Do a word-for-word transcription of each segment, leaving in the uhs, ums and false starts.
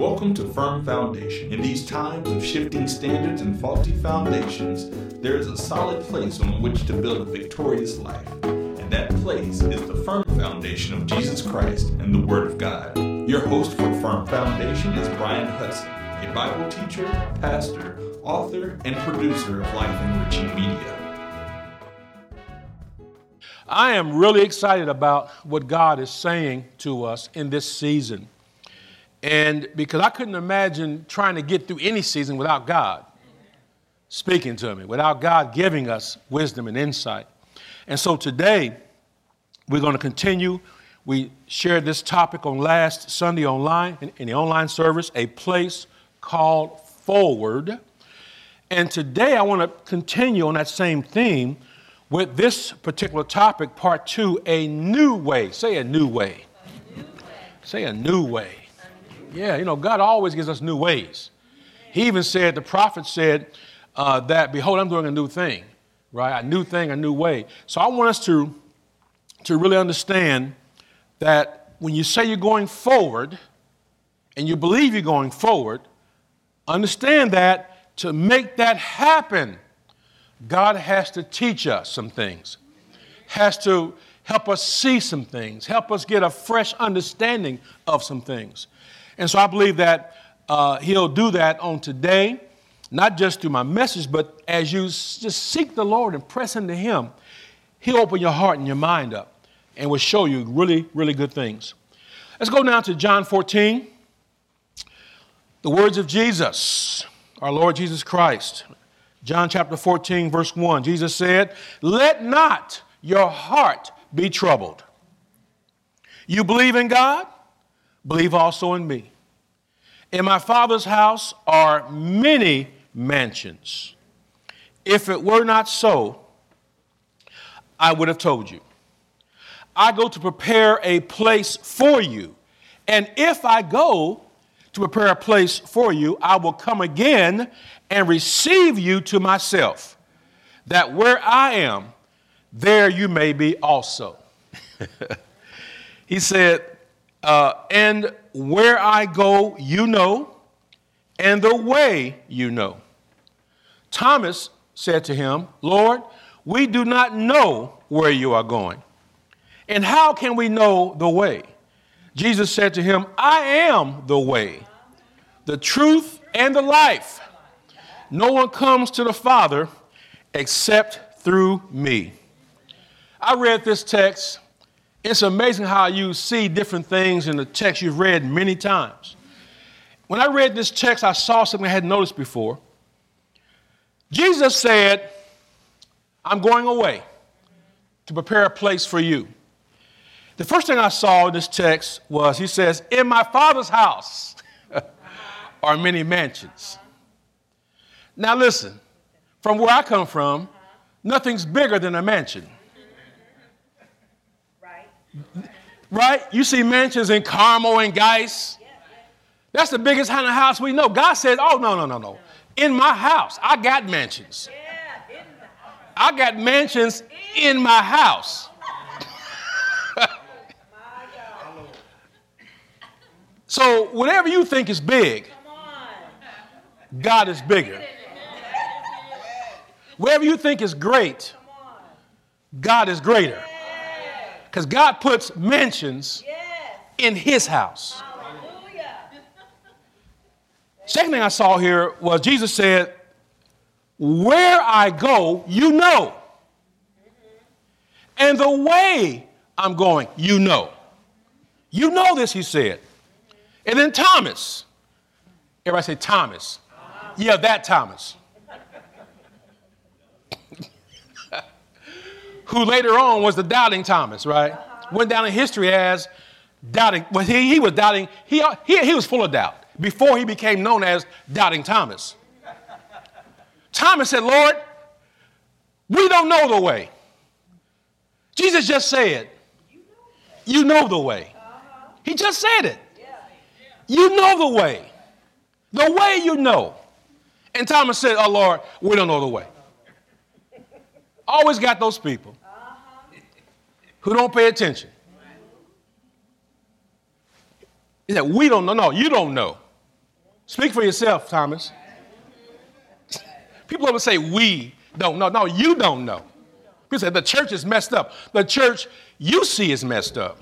Welcome to Firm Foundation. In these times of shifting standards and faulty foundations, there is a solid place on which to build a victorious life. And that place is the firm foundation of Jesus Christ and the Word of God. Your host for Firm Foundation is Brian Hudson, a Bible teacher, pastor, author, and producer of Life Enriching Media. I am really excited about what God is saying to us in this season. And because I couldn't imagine trying to get through any season without God speaking to me, without God giving us wisdom and insight. And so today, we're going to continue. We shared this topic on last Sunday online, in, in the online service, a place called Forward. And today, I want to continue on that same theme with this particular topic, part two, a new way. Say a new way. A new way. Say a new way. Yeah, you know, God always gives us new ways. He even said, the prophet said uh, that, behold, I'm doing a new thing, right? A new thing, a new way. So I want us to, to really understand that when you say you're going forward and you believe you're going forward, understand that to make that happen, God has to teach us some things, has to help us see some things, help us get a fresh understanding of some things. And so I believe that uh, he'll do that on today, not just through my message, but as you s- just seek the Lord and press into him, he'll open your heart and your mind up and will show you really, really good things. Let's go now to John fourteen, the words of Jesus, our Lord Jesus Christ. John chapter fourteen, verse one, Jesus said, "Let not your heart be troubled. You believe in God? Believe also in me. In my Father's house are many mansions. If it were not so, I would have told you. I go to prepare a place for you. And if I go to prepare a place for you, I will come again and receive you to myself, that where I am, there you may be also." He said, Uh, and where I go, you know, and the way you know. Thomas said to him, "Lord, we do not know where you are going, and how can we know the way?" Jesus said to him, "I am the way, the truth, and the life. No one comes to the Father except through me." I read this text. It's amazing how you see different things in the text you've read many times. When I read this text, I saw something I hadn't noticed before. Jesus said, "I'm going away to prepare a place for you." The first thing I saw in this text was, he says, "In my Father's house are many mansions." Now listen, from where I come from, nothing's bigger than a mansion. Right? You see mansions in Carmel and Geis. That's the biggest kind of house we know. God said, "Oh, no, no, no, no. In my house, I got mansions. I got mansions in my house." So whatever you think is big, God is bigger. Whatever you think is great, God is greater. Because God puts mansions yes. in his house. Hallelujah. Second thing I saw here was Jesus said, "Where I go, you know. Mm-hmm. And the way I'm going, you know." You know this, he said. Mm-hmm. And then Thomas. Everybody say Thomas. Uh-huh. Yeah, that Thomas. Who later on was the doubting Thomas, right? Uh-huh. Went down in history as doubting. Well, he, he was doubting. He, he, he was full of doubt before he became known as Doubting Thomas. Thomas said, "Lord, we don't know the way." Jesus just said, "You know the way." Uh-huh. He just said it. Yeah. You know the way. The way you know. And Thomas said, "Oh, Lord, we don't know the way." Always got those people who don't pay attention. He said, "We don't know." No, you don't know. Speak for yourself, Thomas. People always say we don't know. No, you don't know. People say the church is messed up. The church you see is messed up.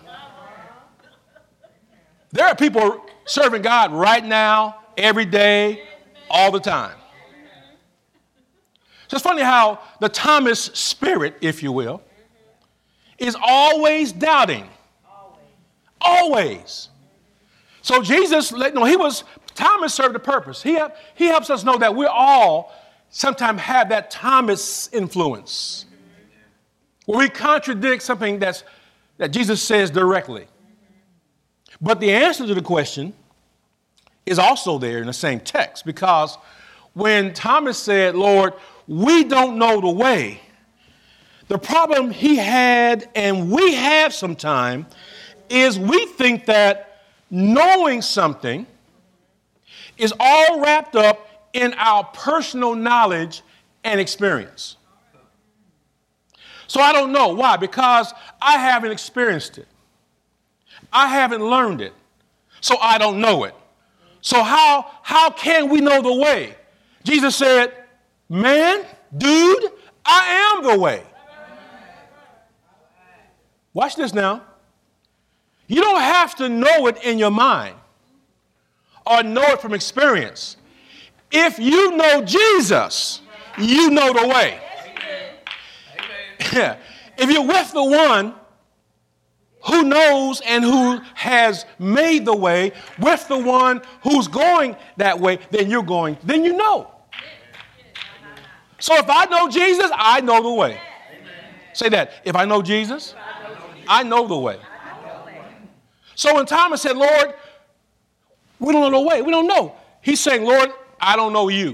There are people serving God right now, every day, all the time. So it's funny how the Thomas spirit, if you will, is always doubting. Always. So Jesus, no, he was, Thomas served a purpose. He, he helps us know that we all sometimes have that Thomas influence, where we contradict something that's, that Jesus says directly. But the answer to the question is also there in the same text, because when Thomas said, Lord, we don't know the way, the problem he had, and we have sometime, is we think that knowing something is all wrapped up in our personal knowledge and experience. So I don't know. Why? Because I haven't experienced it. I haven't learned it. So I don't know it. So how, how can we know the way? Jesus said, man, dude, I am the way. Watch this now. You don't have to know it in your mind or know it from experience. If you know Jesus, you know the way. Yeah. If you're with the one who knows and who has made the way, with the one who's going that way, then you're going, then you know. So if I know Jesus, I know the way. Say that. If I know Jesus, I know the way. So when Thomas said, Lord, we don't know the way, we don't know. He's saying, Lord, I don't know you.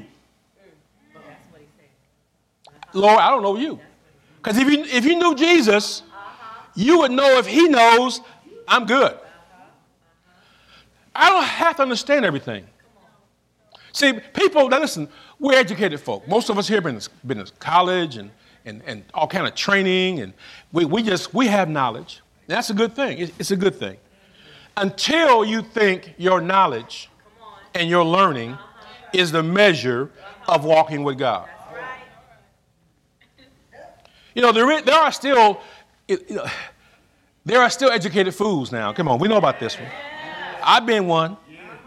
Lord, I don't know you. Because if you, if you knew Jesus, you would know if he knows, I'm good. I don't have to understand everything. See, people, now listen, we're educated folk. Most of us here have been, been in college and, and, and all kind of training, and we, we just, we have knowledge. That's a good thing. It's, it's a good thing. Until you think your knowledge and your learning is the measure of walking with God. You know, there, is, there are still, you know, there are still educated fools now. Come on, we know about this one. I've been one.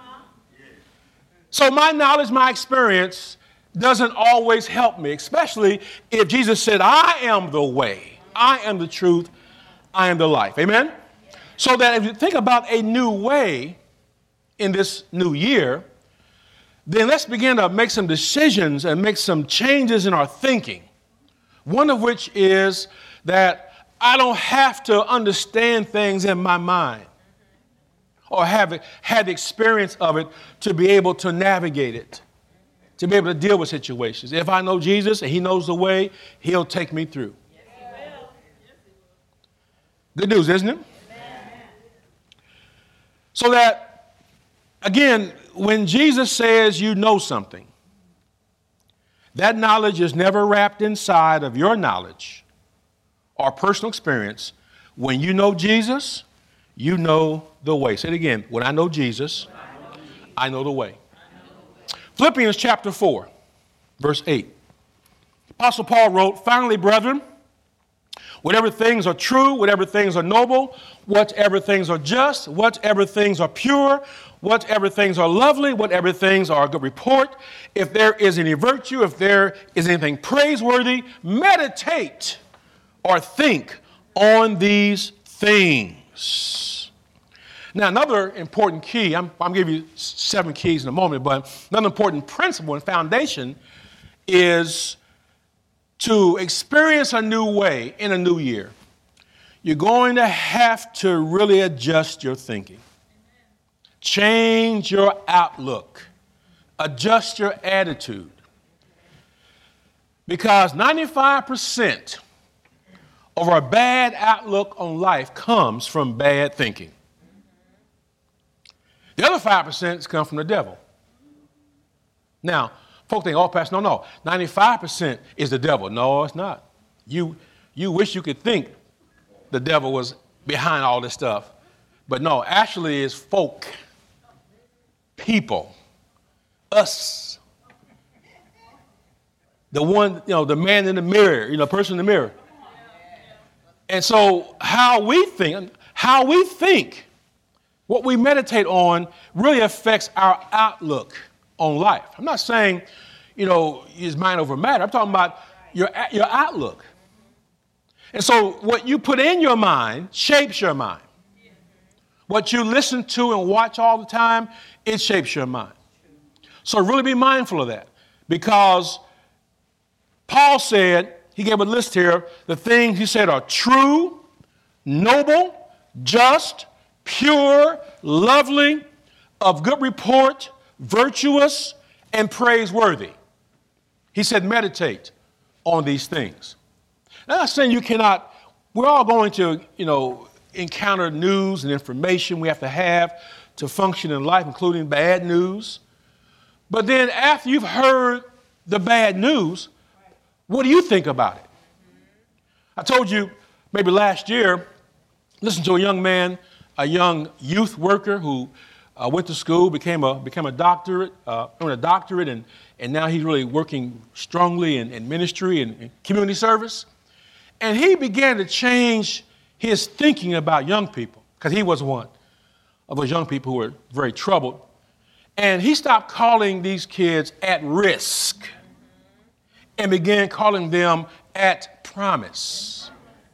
So my knowledge, my experience doesn't always help me, especially if Jesus said, I am the way, I am the truth, I am the life. Amen? So that if you think about a new way in this new year, then let's begin to make some decisions and make some changes in our thinking. One of which is that I don't have to understand things in my mind or have had the experience of it to be able to navigate it, to be able to deal with situations. If I know Jesus and he knows the way, he'll take me through. Good news, isn't it? So that, again, when Jesus says you know something, that knowledge is never wrapped inside of your knowledge or personal experience. When you know Jesus, you know the way. Say it again. When I know Jesus, I know the way. Philippians chapter four, verse eight. Apostle Paul wrote, finally, brethren, whatever things are true, whatever things are noble, whatever things are just, whatever things are pure, whatever things are lovely, whatever things are a good report, if there is any virtue, if there is anything praiseworthy, meditate or think on these things. Now, another important key, I'm, I'm going to give you seven keys in a moment, but another important principle and foundation is to experience a new way in a new year. You're going to have to really adjust your thinking. Change your outlook. Adjust your attitude. Because ninety-five percent of our bad outlook on life comes from bad thinking. The other five percent come from the devil. Now, folk think, oh, Pastor, no, no. ninety-five percent is the devil. No, it's not. You, you wish you could think the devil was behind all this stuff. But no, actually it's folk, people Us. The one, you know, the man in the mirror, you know, person in the mirror. And so how we think, how we think, what we meditate on really affects our outlook on life. I'm not saying, you know, is mind over matter. I'm talking about your, your outlook. And so what you put in your mind shapes your mind. What you listen to and watch all the time, it shapes your mind. So really be mindful of that, because Paul said, he gave a list here, the things he said are true, noble, just, pure, lovely, of good report, virtuous, and praiseworthy. He said meditate on these things. Now, I'm not saying you cannot, we're all going to, you know, encounter news and information we have to have to function in life, including bad news. But then after you've heard the bad news, what do you think about it? I told you maybe last year, listen to a young man, a young youth worker who uh, went to school, became a became a doctorate, uh, earned a doctorate, and, and now he's really working strongly in, in ministry and, and community service. And he began to change his thinking about young people, because he was one of those young people who were very troubled. And he stopped calling these kids at risk and began calling them at promise.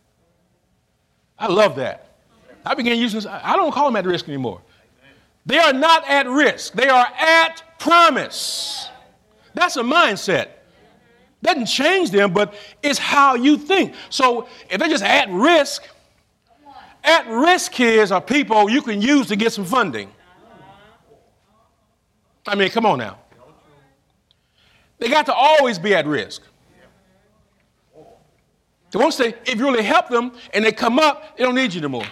I love that. I began using this. I don't call them at risk anymore. They are not at risk. They are at promise. That's a mindset. Doesn't change them, but it's how you think. So if they're just at risk, at-risk kids are people you can use to get some funding. I mean, come on now. They got to always be at risk. So once they, if you really help them and they come up, they don't need you anymore.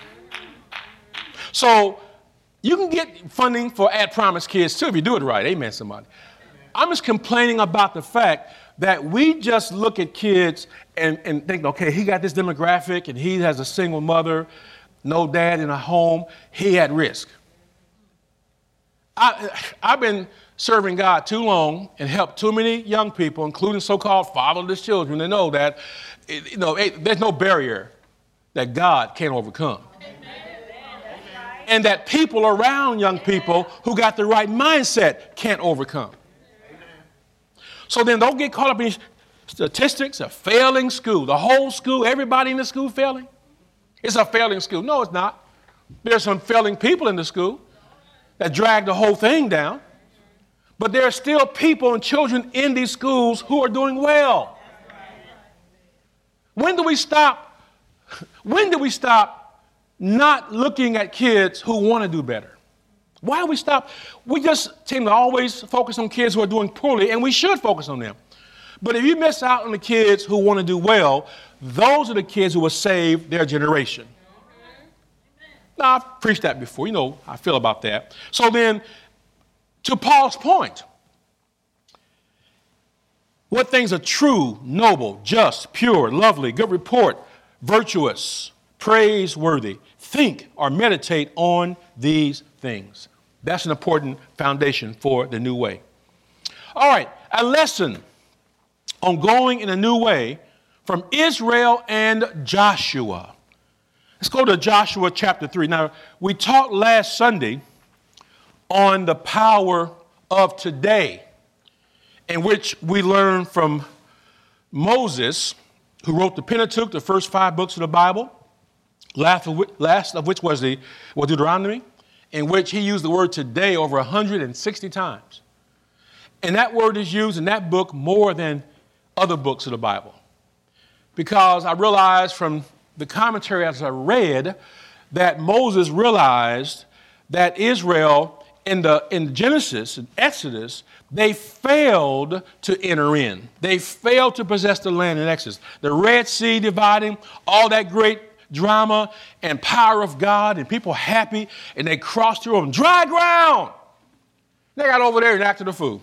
So you can get funding for at-promise kids too if you do it right. Amen, somebody. I'm just complaining about the fact that we just look at kids and, and think, okay, he got this demographic and he has a single mother, no dad in a home, he at risk. I, I've been serving God too long and helped too many young people, including so-called fatherless children, to know that it, you know, it, there's no barrier that God can't overcome. And that people around young people who got the right mindset can't overcome. So then don't get caught up in statistics, a failing school. The whole school, everybody in the school failing. It's a failing school. No, it's not. There's some failing people in the school that drag the whole thing down. But there are still people and children in these schools who are doing well. When do we stop? When do we stop not looking at kids who want to do better? Why do we stop? We just seem to always focus on kids who are doing poorly, and we should focus on them. But if you miss out on the kids who want to do well, those are the kids who will save their generation. Now, I've preached that before. You know how I feel about that. So then, to Paul's point, what things are true, noble, just, pure, lovely, good report, virtuous, praiseworthy? Think or meditate on these things. That's an important foundation for the new way. All right, a lesson on going in a new way from Israel and Joshua. Let's go to Joshua chapter three. Now, we talked last Sunday on the power of today, in which we learned from Moses, who wrote the Pentateuch, the first five books of the Bible, last of which, last of which was the was Deuteronomy, in which he used the word today over one hundred sixty times. And that word is used in that book more than other books of the Bible. Because I realized from the commentary as I read that Moses realized that Israel in the in Genesis and Exodus, they failed to enter in. They failed to possess the land in Exodus. The Red Sea dividing, all that great drama and power of God and people happy, and they crossed through on dry ground. They got over there and acted a fool.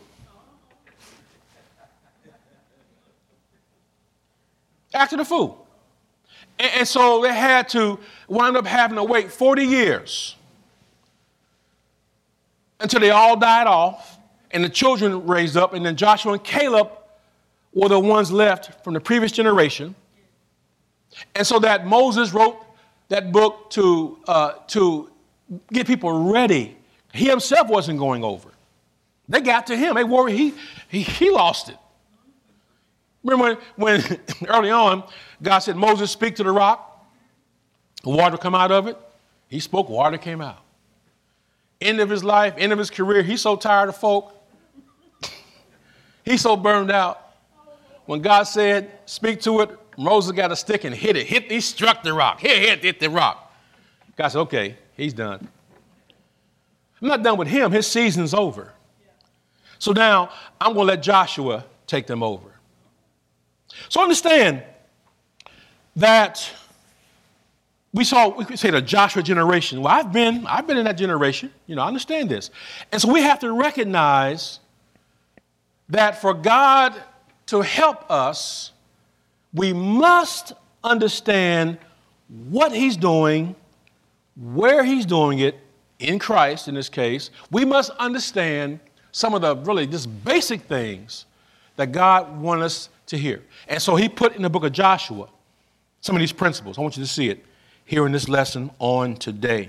Acted a fool. And, and so they had to wind up having to wait forty years until they all died off and the children raised up, and then Joshua and Caleb were the ones left from the previous generation. And so that Moses wrote that book to, uh, to get people ready. He himself wasn't going over. They got to him. They worried he, he, he lost it. Remember when, when early on, God said, Moses, speak to the rock. Water come out of it. He spoke, water came out. End of his life, end of his career, he's so tired of folk. He's so burned out. When God said, speak to it, Moses got a stick and hit it. Hit, he struck the rock. Hit, hit, hit the rock. God said, okay, he's done. I'm not done with him. His season's over. So now I'm going to let Joshua take them over. So understand that we saw, we could say the Joshua generation. Well, I've been, I've been in that generation. You know, I understand this. And so we have to recognize that for God to help us, we must understand what he's doing, where he's doing it, in Christ in this case. We must understand some of the really just basic things that God wants us to hear. And so he put in the book of Joshua some of these principles. I want you to see it here in this lesson on today.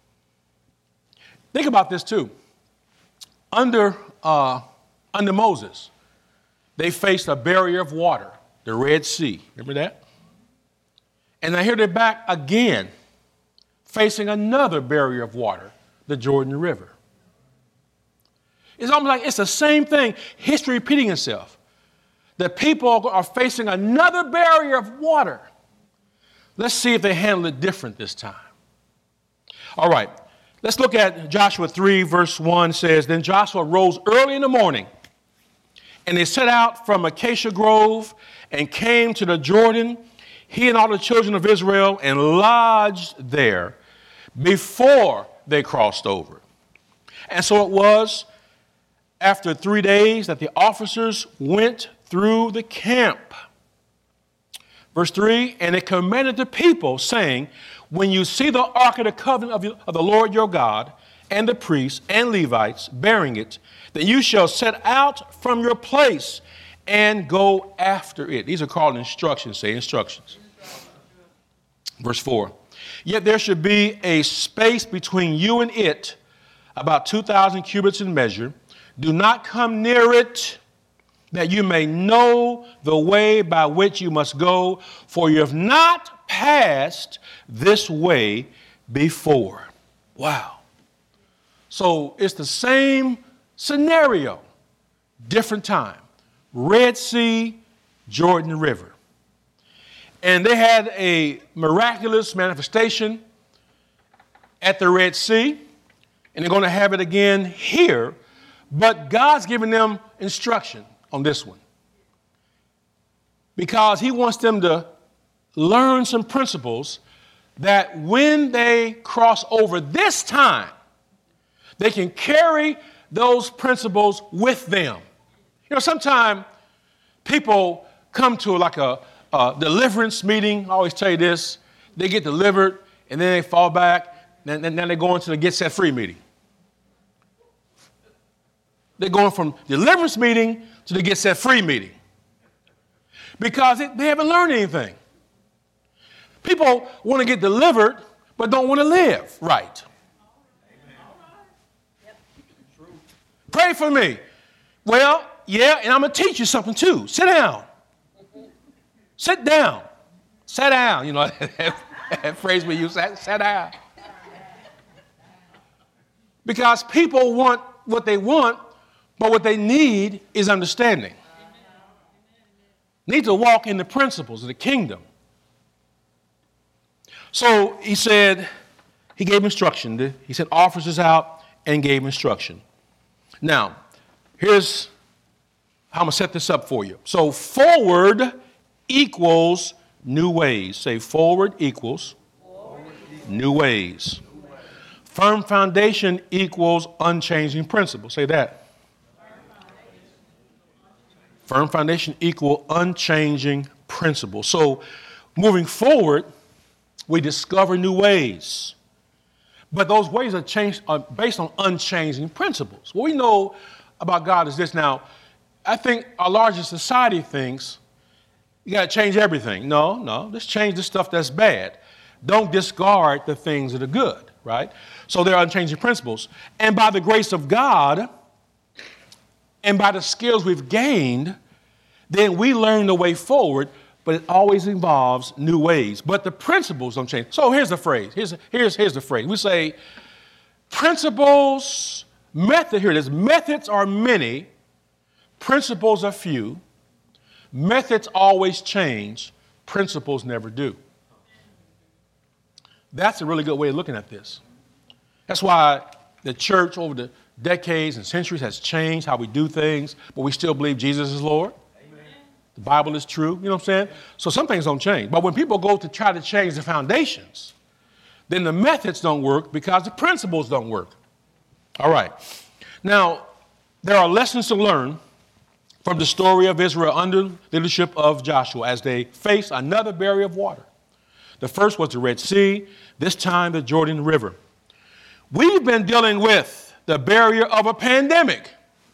Think about this too. Under, uh, under Moses, they faced a barrier of water, the Red Sea. Remember that? And now here they're back again, facing another barrier of water, the Jordan River. It's almost like it's the same thing, history repeating itself. The people are facing another barrier of water. Let's see if they handle it different this time. All right, let's look at Joshua three, verse one says, Then Joshua rose early in the morning, and they set out from Acacia Grove and came to the Jordan, he and all the children of Israel, and lodged there before they crossed over. And so it was after three days that the officers went through the camp. Verse three, and they commanded the people, saying, when you see the ark of the covenant of, you, of the Lord your God, and the priests and Levites bearing it, then you shall set out from your place and go after it. These are called instructions. Say instructions. Verse four, yet there should be a space between you and it, about two thousand cubits in measure. Do not come near it, that you may know the way by which you must go, for you have not passed this way before. Wow. So it's the same scenario, different time. Red Sea, Jordan River. And they had a miraculous manifestation at the Red Sea, and they're going to have it again here, but God's giving them instruction on this one, because he wants them to learn some principles that when they cross over this time, they can carry those principles with them. You know, sometimes people come to like a, a deliverance meeting. I always tell you this, they get delivered and then they fall back, and then they go into the get set free meeting. They're going from deliverance meeting to the get set free meeting because it, they haven't learned anything. People want to get delivered, but don't want to live right. Yep. Pray for me. Well, yeah, and I'm going to teach you something too. Sit down. Sit down. Sit down. You know, that, that phrase we use, sit down. Because people want what they want, but what they need is understanding. Need to walk in the principles of the kingdom. So he said, he gave instruction. He sent officers out and gave instruction. Now, here's how I'm going to set this up for you. So forward equals new ways. Say forward equals, forward equals new ways. New ways. Firm foundation equals unchanging principles. Say that. Firm foundation equal unchanging principles. So moving forward, we discover new ways. But those ways are, changed, are based on unchanging principles. Well, we know about God is this. Now, I think our larger society thinks you got to change everything. No, no, just change the stuff that's bad. Don't discard the things that are good, right? So there are unchanging principles. And by the grace of God and by the skills we've gained, then we learn the way forward, but it always involves new ways. But the principles don't change. So here's the phrase. Here's, here's, here's the phrase. We say principles, method, here it is. Methods are many, principles are few. Methods always change, principles never do. That's a really good way of looking at this. That's why the church over the decades and centuries has changed how we do things, but we still believe Jesus is Lord. Amen. The Bible is true, you know what I'm saying? So some things don't change. But when people go to try to change the foundations, then the methods don't work because the principles don't work. All right. Now, there are lessons to learn from the story of Israel under the leadership of Joshua as they face another barrier of water. The first was the Red Sea, this time the Jordan River. We've been dealing with the barrier of a pandemic.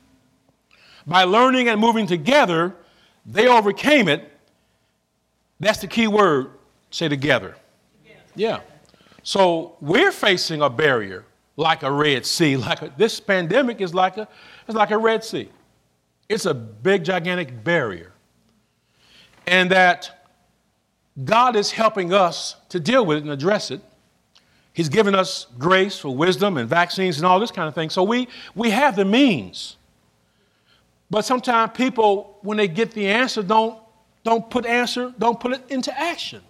By learning and moving together, they overcame it. That's the key word, say together. Yeah. So we're facing a barrier like a Red Sea. Like a, this pandemic is like a, it's like a Red Sea. It's a big, gigantic barrier. And that God is helping us to deal with it and address it. He's given us grace for wisdom and vaccines and all this kind of thing. So we, we have the means. But sometimes people, when they get the answer, don't, don't put answer, don't put it into action.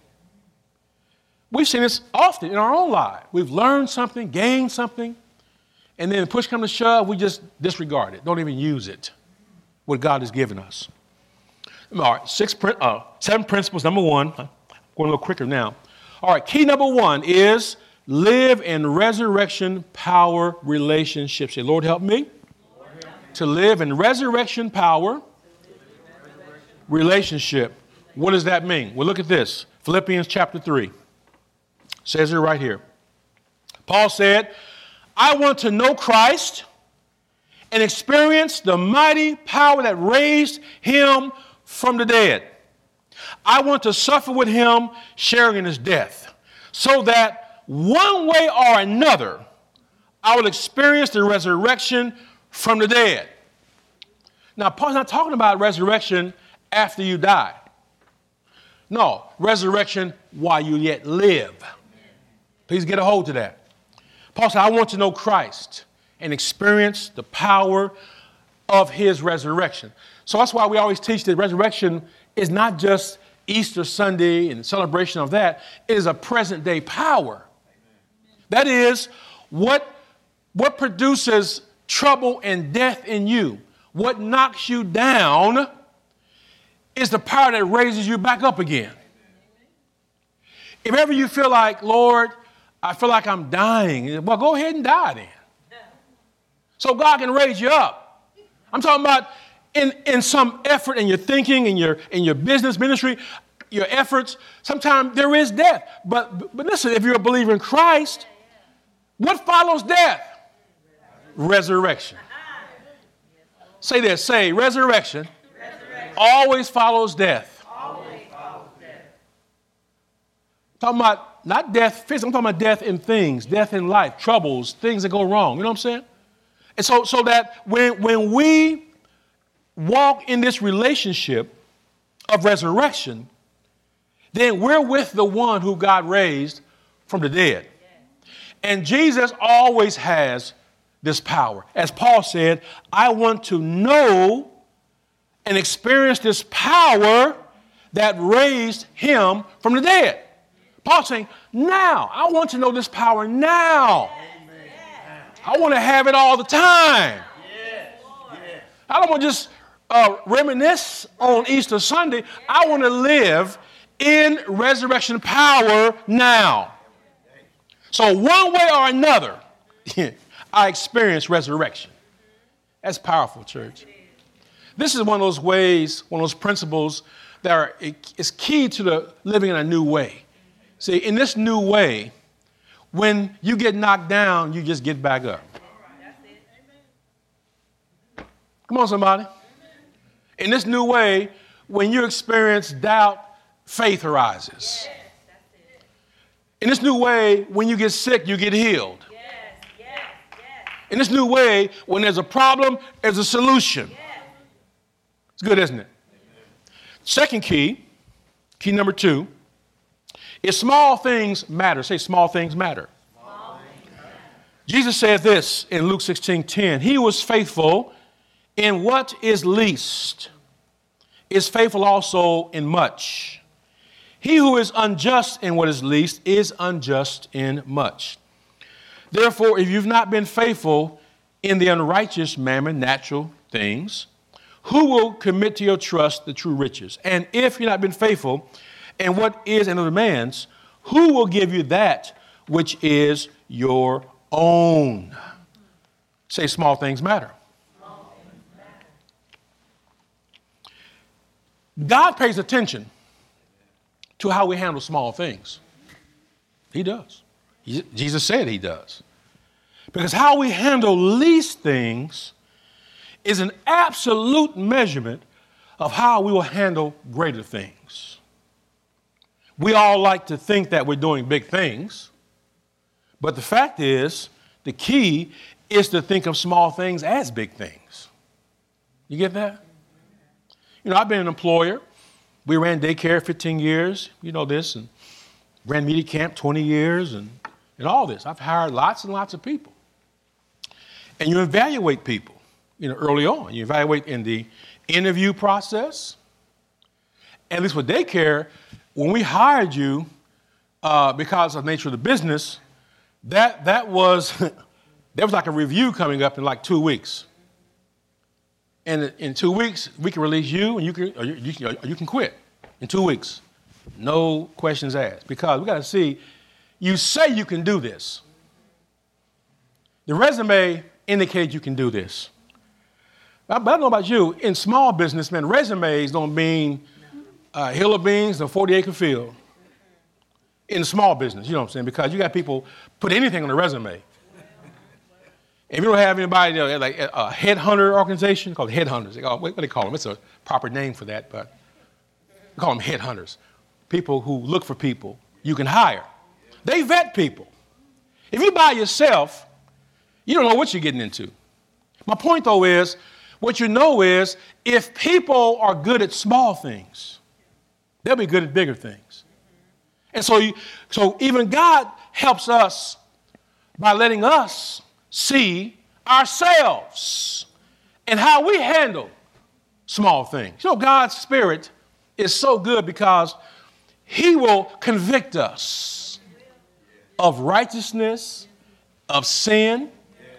We've seen this often in our own life. We've learned something, gained something, and then push comes to shove, we just disregard it, don't even use it, what God has given us. All right, six, uh, seven principles. Number one, I'm going a little quicker now. All right, key number one is live in resurrection power relationships. Say, Lord, help me Lord, help to live in resurrection power relationship. What does that mean? Well, look at this. Philippians chapter three says it right here. Paul said, I want to know Christ and experience the mighty power that raised him from the dead. I want to suffer with him, sharing in his death, so that one way or another, I will experience the resurrection from the dead. Now, Paul's not talking about resurrection after you die. No, resurrection while you yet live. Please get a hold of that. Paul said, I want to know Christ and experience the power of his resurrection. So that's why we always teach that resurrection is not just Easter Sunday and celebration of that. It is a present day power. That is what, what produces trouble and death in you. What knocks you down is the power that raises you back up again. If ever you feel like, Lord, I feel like I'm dying, well, go ahead and die then. So God can raise you up. I'm talking about in, in some effort in your thinking, in your, in your business ministry, your efforts. Sometimes there is death. But, but listen, if you're a believer in Christ, what follows death? Resurrection. Say this, say resurrection, resurrection. Always follows death. Always follows death. Talking about not death physically, I'm talking about death in things, death in life, troubles, things that go wrong. You know what I'm saying? And so, so that when, when we walk in this relationship of resurrection, then we're with the one who God raised from the dead. And Jesus always has this power. As Paul said, I want to know and experience this power that raised him from the dead. Paul's saying, now, I want to know this power now. I want to have it all the time. I don't want to just uh, reminisce on Easter Sunday. I want to live in resurrection power now. So one way or another, I experience resurrection. That's powerful, church. This is one of those ways, one of those principles that are is key to the living in a new way. See, in this new way, when you get knocked down, you just get back up. Come on, somebody. In this new way, when you experience doubt, faith arises. In this new way, when you get sick, you get healed. In this new way, when there's a problem, there's a solution. It's good, isn't it? Second key, key number two, is small things matter. Say, small things matter. Small things matter. Jesus said this in Luke sixteen ten. He who was faithful in what is least is faithful also in much. He who is unjust in what is least is unjust in much. Therefore, if you've not been faithful in the unrighteous mammon, natural things, who will commit to your trust the true riches? And if you've not been faithful in what is another man's, who will give you that which is your own? Say, small things matter. Small things matter. God pays attention to how we handle small things. He does. He, Jesus said he does. Because how we handle least things is an absolute measurement of how we will handle greater things. We all like to think that we're doing big things, but the fact is, the key is to think of small things as big things. You get that? You know, I've been an employer. We ran daycare fifteen years, you know this, and ran media camp twenty years, and, and all this. I've hired lots and lots of people. And you evaluate people, you know, early on. You evaluate in the interview process. At least with daycare, when we hired you, uh, because of the nature of the business, that that was there was like a review coming up in like two weeks. And in two weeks, we can release you, and you can or you, you, or you can quit in two weeks, no questions asked, because we got to see. You say you can do this. The resume indicates you can do this. But I don't know about you. In small business, man, resumes don't mean uh, hill of beans or forty acre field. In small business, you know what I'm saying? Because you got people put anything on the resume. If you don't have anybody, you know, like a headhunter organization called headhunters, they call, what do they call them? It's a proper name for that, but we call them headhunters. People who look for people you can hire. They vet people. If you by yourself, you don't know what you're getting into. My point, though, is what you know is if people are good at small things, they'll be good at bigger things. And so, you, so even God helps us by letting us see ourselves and how we handle small things. You know, God's Spirit is so good because he will convict us of righteousness, of sin.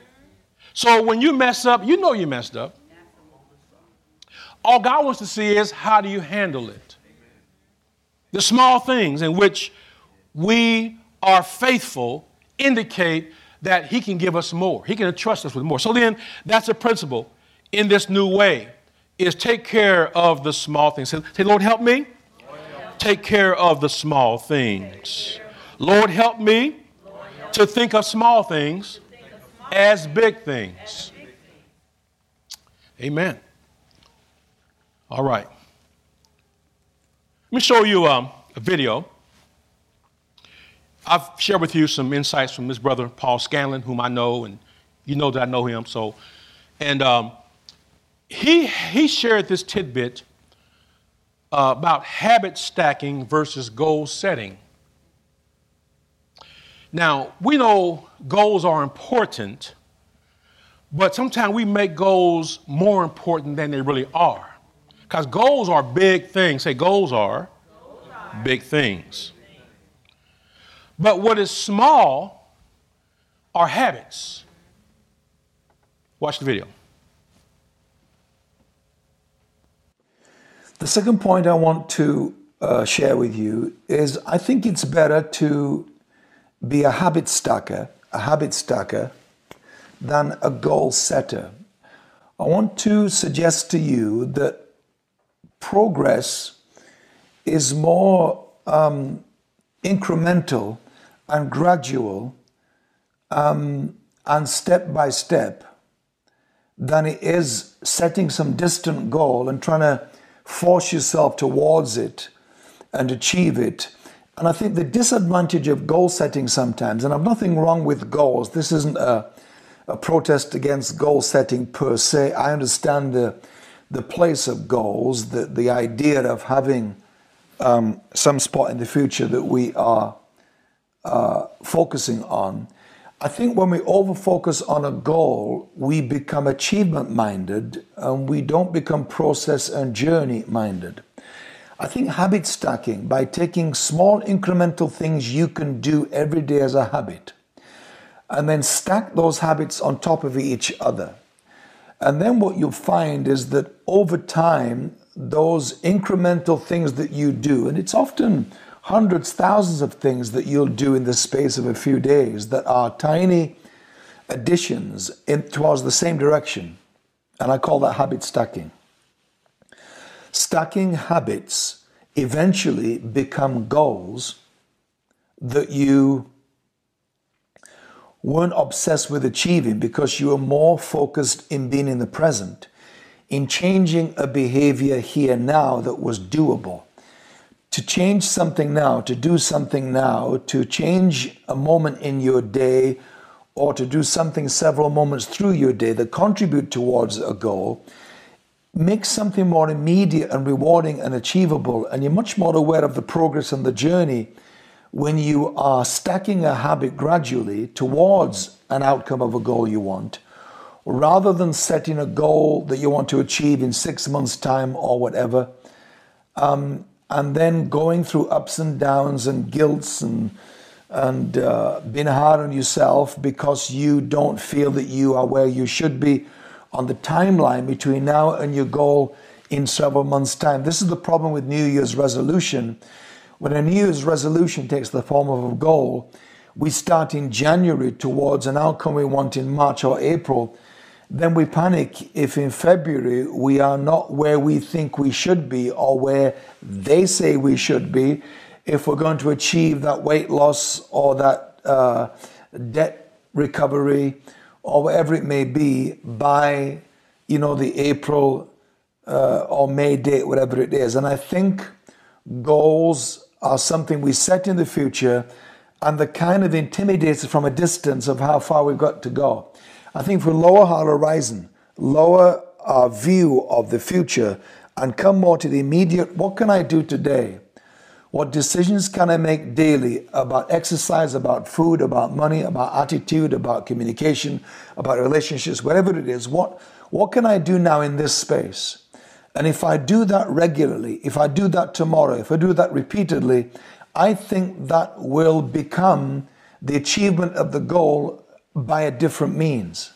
So when you mess up, you know you messed up. All God wants to see is how do you handle it? The small things in which we are faithful indicate that he can give us more. He can entrust us with more. So then that's a principle in this new way, is take care of the small things. Say, say Lord, help me. Lord, help. Take care of the small things. Lord, help me Lord, help. to think of small things as big things. Amen. All right. Let me show you um, a video. I've shared with you some insights from this brother, Paul Scanlon, whom I know, and you know that I know him. So, and um, he he shared this tidbit uh, about habit stacking versus goal setting. Now, we know goals are important, but sometimes we make goals more important than they really are. Because goals are big things. Say, goals are, goals are big things. But what is small are habits. Watch the video. The second point I want to uh, share with you is I think it's better to be a habit stacker, a habit stacker, than a goal setter. I want to suggest to you that progress is more um, incremental and gradual um, and step by step than it is setting some distant goal and trying to force yourself towards it and achieve it. And I think the disadvantage of goal setting sometimes, and I've nothing wrong with goals, this isn't a, a protest against goal setting per se. I understand the, the place of goals, the, the idea of having um, some spot in the future that we are uh, focusing on. I think when we over-focus on a goal, we become achievement-minded and we don't become process and journey-minded. I think habit stacking, by taking small incremental things you can do every day as a habit, and then stack those habits on top of each other. And then what you'll find is that over time, those incremental things that you do, and it's often hundreds, thousands of things that you'll do in the space of a few days that are tiny additions in, towards the same direction. And I call that habit stacking. Stacking habits eventually become goals that you weren't obsessed with achieving because you were more focused in being in the present, in changing a behavior here now that was doable. To change something now, to do something now, to change a moment in your day, or to do something several moments through your day that contribute towards a goal, make something more immediate and rewarding and achievable, and you're much more aware of the progress and the journey when you are stacking a habit gradually towards an outcome of a goal you want, rather than setting a goal that you want to achieve in six months' time or whatever, um, and then going through ups and downs and guilts and and uh, being hard on yourself because you don't feel that you are where you should be on the timeline between now and your goal in several months' time. This is the problem with New Year's resolution. When a New Year's resolution takes the form of a goal, we start in January towards an outcome we want in March or April. Then we panic if in February we are not where we think we should be or where they say we should be, if we're going to achieve that weight loss or that uh, debt recovery or whatever it may be by, you know, the April uh, or May date, whatever it is. And I think goals are something we set in the future and the kind of intimidates us from a distance of how far we've got to go. I think if we lower our horizon, lower our view of the future and come more to the immediate, what can I do today? What decisions can I make daily about exercise, about food, about money, about attitude, about communication, about relationships, whatever it is, what, what can I do now in this space? And if I do that regularly, if I do that tomorrow, if I do that repeatedly, I think that will become the achievement of the goal by a different means.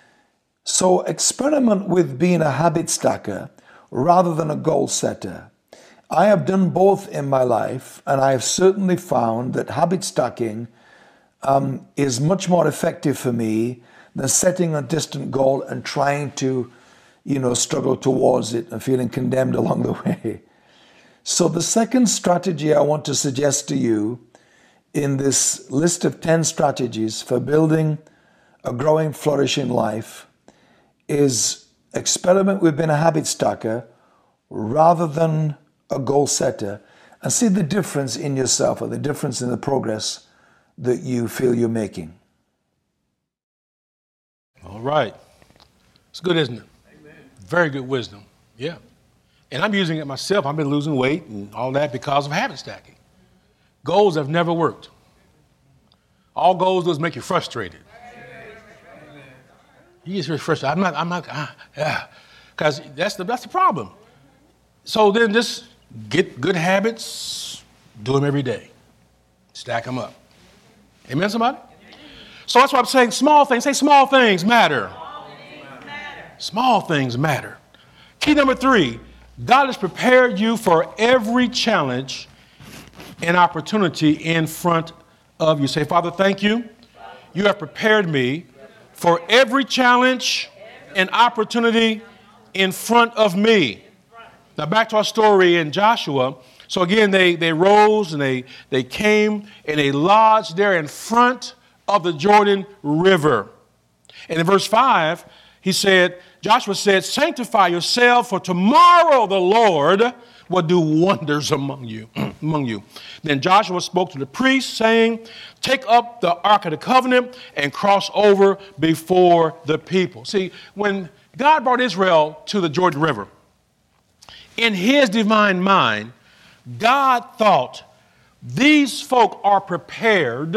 So experiment with being a habit stacker rather than a goal setter. I have done both in my life, and I have certainly found that habit stacking um, is much more effective for me than setting a distant goal and trying to, you know, struggle towards it and feeling condemned along the way. So the second strategy I want to suggest to you in this list of ten strategies for building a growing, flourishing life is experiment with being a habit stacker rather than a goal setter, and see the difference in yourself or the difference in the progress that you feel you're making. All right. It's good, isn't it? Amen. Very good wisdom. Yeah. And I'm using it myself. I've been losing weight and all that because of habit stacking. Goals have never worked. All goals do is make you frustrated. You just get frustrated. I'm not, I'm not, ah, yeah. Because that's the, that's the problem. So then just get good habits, do them every day. Stack them up. Amen, somebody? So that's why I'm saying small things. Say small things matter. Small things matter. Small things matter. Key number three, God has prepared you for every challenge and opportunity in front of you. Say, Father, thank you. You have prepared me for every challenge and opportunity in front of me. Now back to our story in Joshua. So again, they, they rose and they, they came and they lodged there in front of the Jordan River. And in verse five, he said, Joshua said, sanctify yourself, for tomorrow the Lord will do wonders among you. among you. Then Joshua spoke to the priests, saying, take up the Ark of the Covenant and cross over before the people. See, when God brought Israel to the Jordan River, in his divine mind, God thought these folk are prepared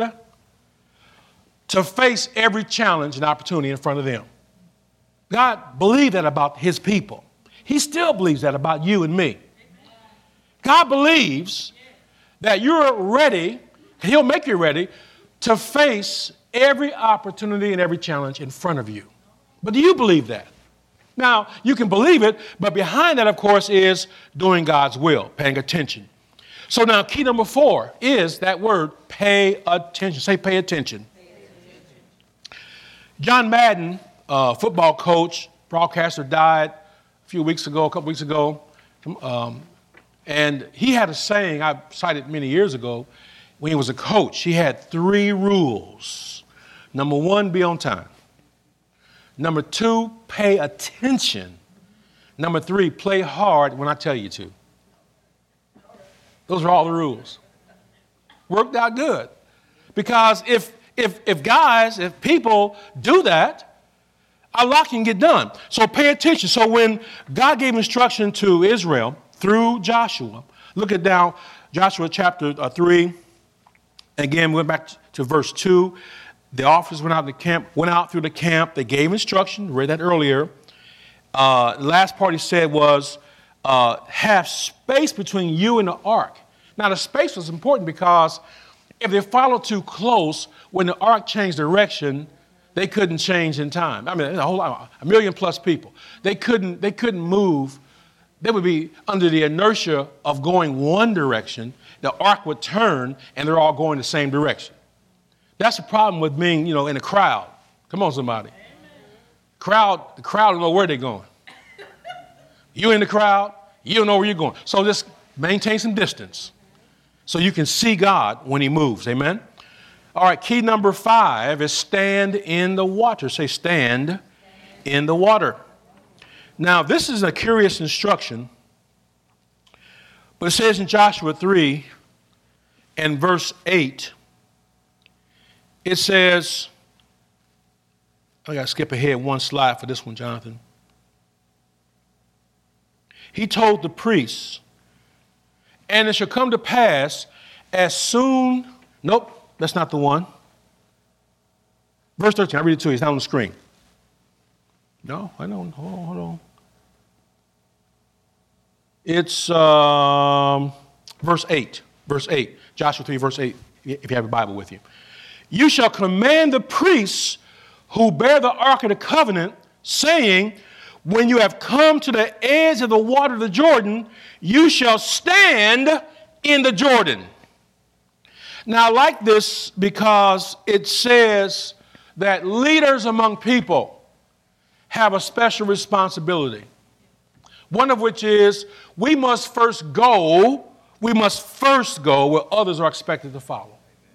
to face every challenge and opportunity in front of them. God believed that about his people. He still believes that about you and me. God believes that you're ready, he'll make you ready to face every opportunity and every challenge in front of you. But do you believe that? Now, you can believe it, but behind that, of course, is doing God's will, paying attention. So now key number four is that word, pay attention. Say pay attention. Pay attention. John Madden, uh, football coach, broadcaster, died a few weeks ago, a couple weeks ago. Um, and he had a saying I cited many years ago when he was a coach. He had three rules. Number one, be on time. Number two, pay attention. Number three, play hard when I tell you to. Those are all the rules. Worked out good. Because if if if guys, if people do that, a lot can get done. So pay attention. So when God gave instruction to Israel through Joshua, look at down Joshua chapter uh, three. Again, we went back to verse two. The officers went out in the camp, went out through the camp. They gave instruction. Read that earlier. Uh, the last part he said was, uh, have space between you and the ark. Now, the space was important because if they followed too close, when the ark changed direction, they couldn't change in time. I mean, a whole lot, a million plus people. They couldn't, they couldn't move. They would be under the inertia of going one direction. The ark would turn, and they're all going the same direction. That's the problem with being, you know, in a crowd. Come on, somebody. Amen. Crowd, the crowd don't know where they're going. You in the crowd, you don't know where you're going. So just maintain some distance so you can see God when he moves. Amen. All right, key number five is stand in the water. Say stand in the water. Now, this is a curious instruction, but it says in Joshua three and verse eight, it says, I got to skip ahead one slide for this one, Jonathan. He told the priests, and it shall come to pass as soon, nope, that's not the one. Verse thirteen, I read it to you, it's not on the screen. No, I don't, hold on, hold on. It's um, verse eight, verse eight, Joshua three, verse eight, if you have a Bible with you. You shall command the priests who bear the ark of the covenant, saying, when you have come to the edge of the water of the Jordan, you shall stand in the Jordan. Now, I like this because it says that leaders among people have a special responsibility. One of which is we must first go, we must first go where others are expected to follow.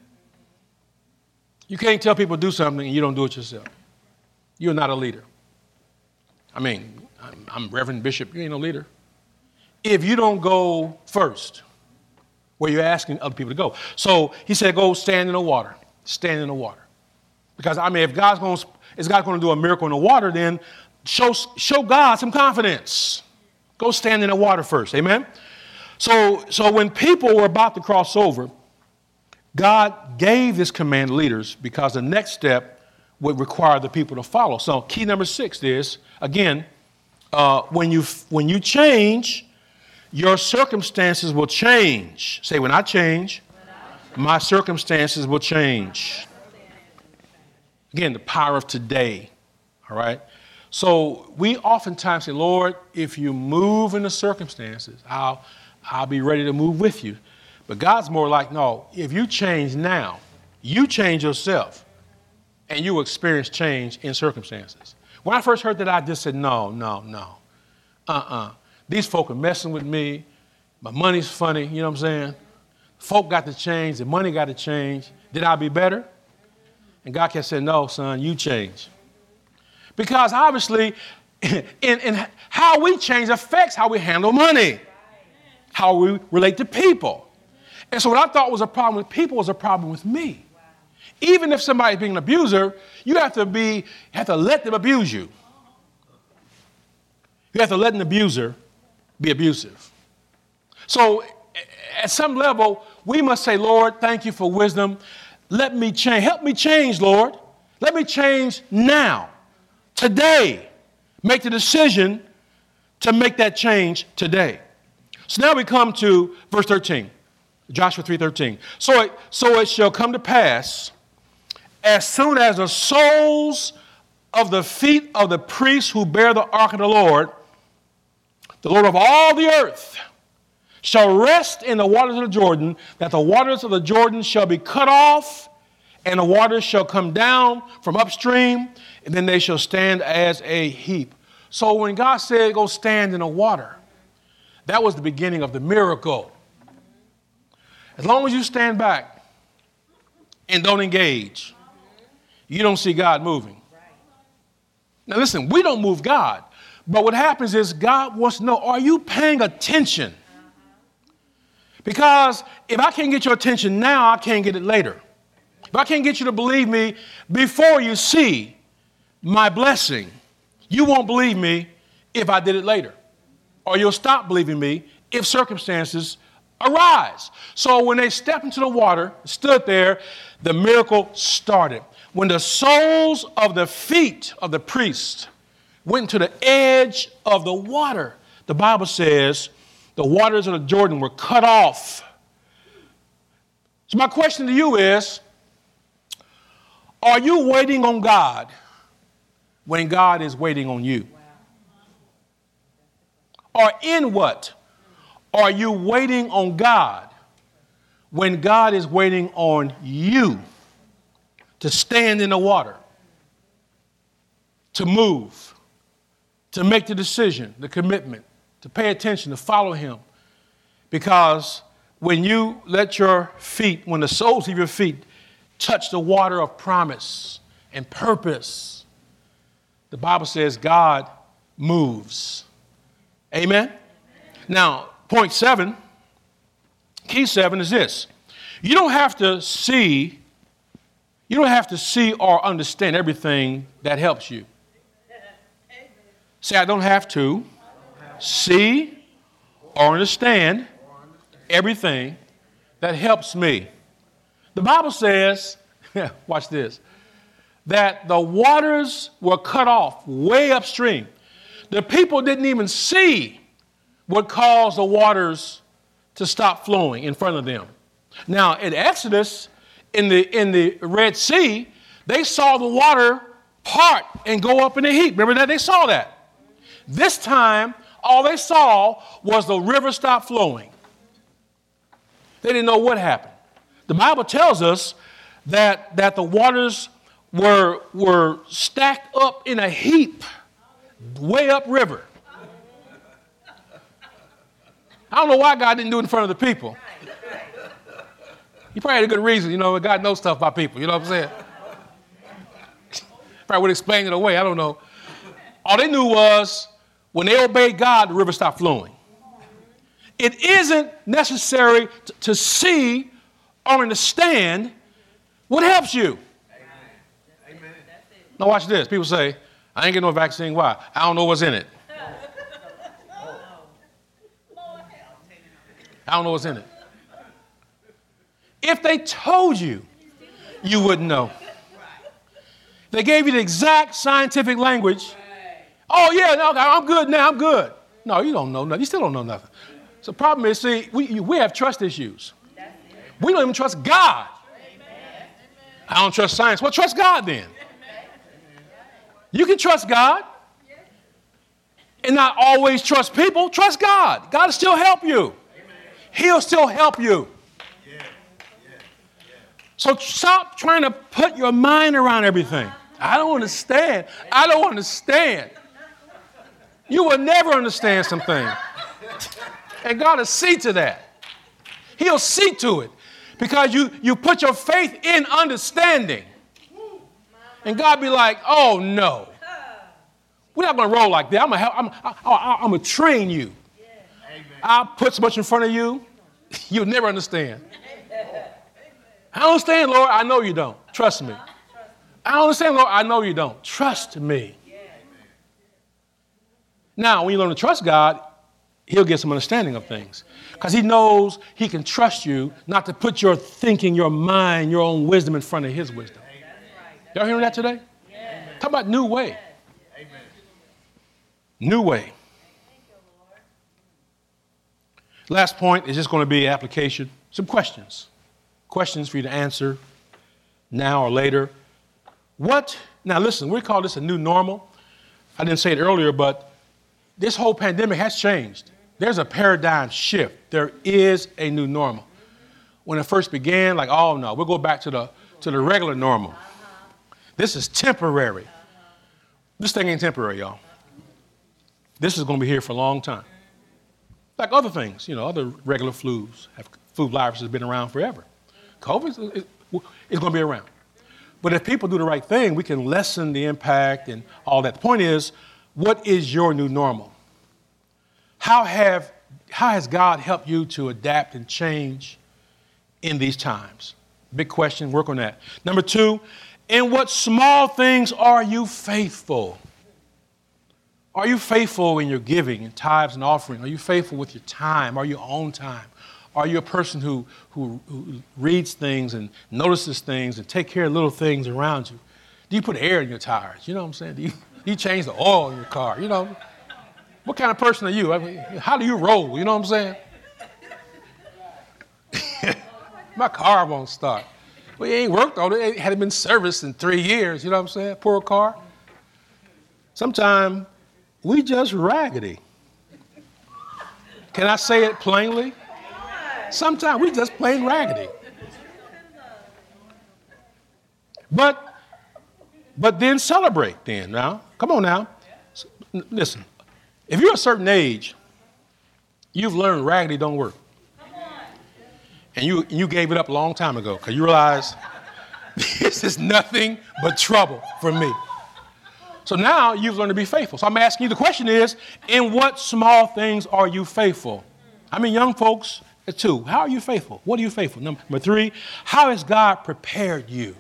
You can't tell people to do something and you don't do it yourself. You're not a leader. I mean, I'm, I'm Reverend Bishop, you ain't no leader. If you don't go first, where you're asking other people to go. So he said, go stand in the water. Stand in the water. Because, I mean, if God's going to, is God going to do a miracle in the water, then show, show God some confidence. Go stand in the water first. Amen? So, so when people were about to cross over, God gave this command to leaders because the next step would require the people to follow. So key number six is, again, uh, when you when you change, your circumstances will change. Say, when I change, my circumstances will change. Again, the power of today, all right? So we oftentimes say, Lord, if you move in the circumstances, I'll, I'll be ready to move with you. But God's more like, no, if you change now, you change yourself, and you will experience change in circumstances. When I first heard that, I just said, no, no, no. Uh-uh. These folk are messing with me. My money's funny, you know what I'm saying? Folk got to change. The money got to change. Did I be better? And God kept saying, no, son, you change. Because obviously, in, in how we change affects how we handle money, how we relate to people. And so what I thought was a problem with people was a problem with me. Even if somebody's being an abuser, you have to be, have to let them abuse you. You have to let an abuser be abusive. So at some level, we must say, Lord, thank you for wisdom. Let me change. Help me change, Lord. Let me change now, today. Make the decision to make that change today. So now we come to verse thirteen, Joshua three thirteen. So it, so it shall come to pass, as soon as the soles of the feet of the priests who bear the ark of the Lord, the Lord of all the earth, shall rest in the waters of the Jordan, that the waters of the Jordan shall be cut off, and the waters shall come down from upstream, and then they shall stand as a heap. So when God said, go stand in the water, that was the beginning of the miracle. As long as you stand back and don't engage, you don't see God moving. Now listen, we don't move God, but what happens is God wants to know, are you paying attention? Because if I can't get your attention now, I can't get it later. If I can't get you to believe me before you see my blessing, you won't believe me if I did it later. Or you'll stop believing me if circumstances arise. So when they stepped into the water, stood there, the miracle started. When the soles of the feet of the priest went to the edge of the water, the Bible says the waters of the Jordan were cut off. So my question to you is, are you waiting on God when God is waiting on you? Or in what are you waiting on God when God is waiting on you to stand in the water, to move, to make the decision, the commitment, to pay attention, to follow him? Because when you let your feet, when the soles of your feet touch the water of promise and purpose, the Bible says God moves. Amen? Now, point seven, key seven is this. You don't have to see, you don't have to see or understand everything that helps you. Say, I don't have to see or understand everything that helps me. The Bible says, watch this, that the waters were cut off way upstream. The people didn't even see what caused the waters to stop flowing in front of them. Now, in Exodus, in the, in the Red Sea, they saw the water part and go up in a heap. Remember that? They saw that. This time, all they saw was the river stop flowing. They didn't know what happened. The Bible tells us that, that the waters were, were stacked up in a heap way upriver. I don't know why God didn't do it in front of the people. He probably had a good reason. You know, God knows stuff about people. You know what I'm saying? Probably would explain it away. I don't know. All they knew was when they obeyed God, the river stopped flowing. It isn't necessary to, to see or understand what helps you. Amen. Now watch this. People say, I ain't getting no vaccine. Why? I don't know what's in it. I don't know what's in it. If they told you, you wouldn't know. They gave you the exact scientific language. Oh, yeah, no, I'm good now. I'm good. No, you don't know nothing. You still don't know nothing. So the problem is, see, we, we have trust issues. We don't even trust God. I don't trust science. Well, trust God then. You can trust God and not always trust people. Trust God. God will still help you. He'll still help you. So stop trying to put your mind around everything. I don't understand. I don't understand. You will never understand something. And God will see to that. He'll see to it. Because you, you put your faith in understanding. And God be like, oh no. We're not going to roll like that. I'm going to I'm, I'm, I'm going to train you. I'll put so much in front of you, you'll never understand. I don't understand, Lord. I know you don't. Trust me. I don't understand, Lord. I know you don't. Trust me. Now, when you learn to trust God, he'll get some understanding of things. Because he knows he can trust you not to put your thinking, your mind, your own wisdom in front of his wisdom. Y'all hearing that today? Talk about new way. New way. Last point is just going to be application. Some questions. Questions for you to answer now or later. What? Now listen, we call this a new normal. I didn't say it earlier, but this whole pandemic has changed. There's a paradigm shift. There is a new normal. When it first began, like, oh no, we'll go back to the to the regular normal. This is temporary. This thing ain't temporary, y'all. This is going to be here for a long time. Like other things, you know, other regular flus, have, flu viruses have been around forever. COVID is, is, is going to be around. But if people do the right thing, we can lessen the impact and all that. The point is, what is your new normal? How have how has God helped you to adapt and change in these times? Big question, work on that. Number two, in what small things are you faithful? Are you faithful in your giving, in tithes and offering? Are you faithful with your time or your own time? Are you a person who, who, who reads things and notices things and take care of little things around you? Do you put air in your tires? You know what I'm saying? Do you, do you change the oil in your car? You know, what kind of person are you? I mean, how do you roll? You know what I'm saying? My car won't start. Well, it ain't worked on it. It hadn't been serviced in three years. You know what I'm saying? Poor car. Sometimes we just raggedy. Can I say it plainly? Sometimes we just plain raggedy. But, but then celebrate then now. Come on now. Listen, if you're a certain age, you've learned raggedy don't work. And you, you gave it up a long time ago because you realize this is nothing but trouble for me. So now you've learned to be faithful. So I'm asking you, the question is, in what small things are you faithful? I mean, young folks, two, how are you faithful? What are you faithful? Number three, how has God prepared you?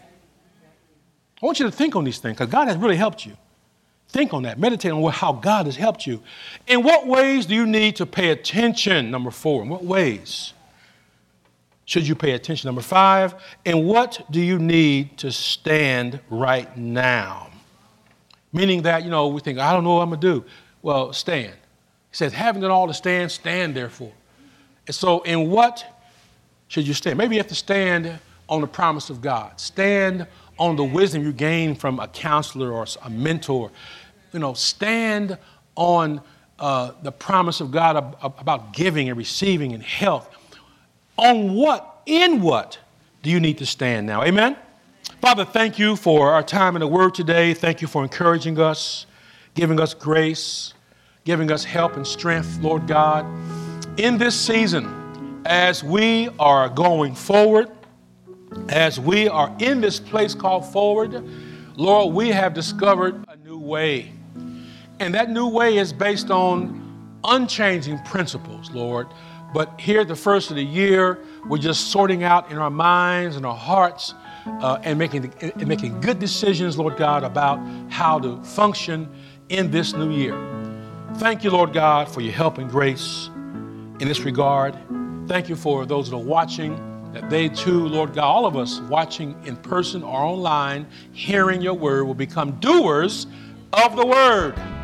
I want you to think on these things because God has really helped you. Think on that. Meditate on how God has helped you. In what ways do you need to pay attention? Number four, in what ways should you pay attention? Number five, in what do you need to stand right now? Meaning that, you know, we think, I don't know what I'm going to do. Well, stand. He says, having done all to stand, stand therefore. And so in what should you stand? Maybe you have to stand on the promise of God. Stand on the wisdom you gain from a counselor or a mentor. You know, stand on uh, the promise of God ab- about giving and receiving and health. On what, in what do you need to stand now? Amen? Father, thank you for our time in the Word today. Thank you for encouraging us, giving us grace, giving us help and strength, Lord God. In this season, as we are going forward, as we are in this place called forward, Lord, we have discovered a new way. And that new way is based on unchanging principles, Lord. But here at the first of the year, we're just sorting out in our minds and our hearts uh, and making, and making good decisions, Lord God, about how to function in this new year. Thank you, Lord God, for your help and grace in this regard. Thank you for those that are watching, that they too, Lord God, all of us watching in person or online, hearing your word, will become doers of the word.